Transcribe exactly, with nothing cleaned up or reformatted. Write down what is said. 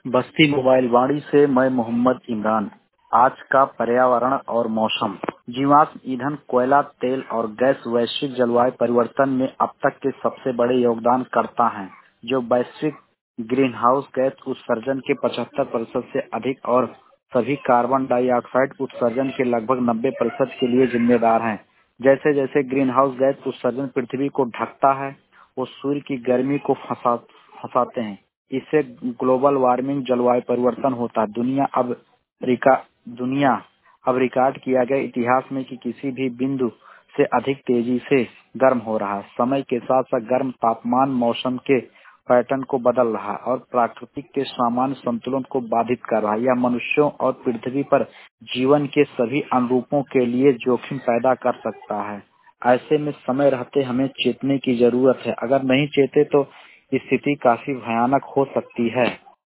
बस्ती mobile वाणी से मैं मोहम्मद इमरान। आज का पर्यावरण और मौसम। जीवाश्म ईंधन, कोयला, तेल और गैस वैश्विक जलवायु परिवर्तन में अब तक के सबसे बड़े योगदान करता है, जो वैश्विक ग्रीनहाउस गैस उत्सर्जन के पचहत्तर प्रतिशत से अधिक और सभी कार्बन डाइऑक्साइड उत्सर्जन के लगभग नब्बे प्रतिशत के लिए जिम्मेदार हैं। जैसे जैसे ग्रीनहाउस गैस उत्सर्जन पृथ्वी को ढकता है, वो सूर्य की गर्मी को फंसा फंसाते हैं। इससे ग्लोबल वार्मिंग, जलवायु परिवर्तन होता है। दुनिया अब रिका दुनिया अब रिकॉर्ड किया गया इतिहास में कि किसी भी बिंदु से अधिक तेजी से गर्म हो रहा है। समय के साथ साथ गर्म तापमान मौसम के पैटर्न को बदल रहा है और प्राकृतिक के सामान्य संतुलन को बाधित कर रहा है। यह मनुष्यों और पृथ्वी पर जीवन के सभी अनुरूपों के लिए जोखिम पैदा कर सकता है। ऐसे में समय रहते हमें चेतने की जरूरत है। अगर नहीं चेते तो स्थिति काफी भयानक हो सकती है।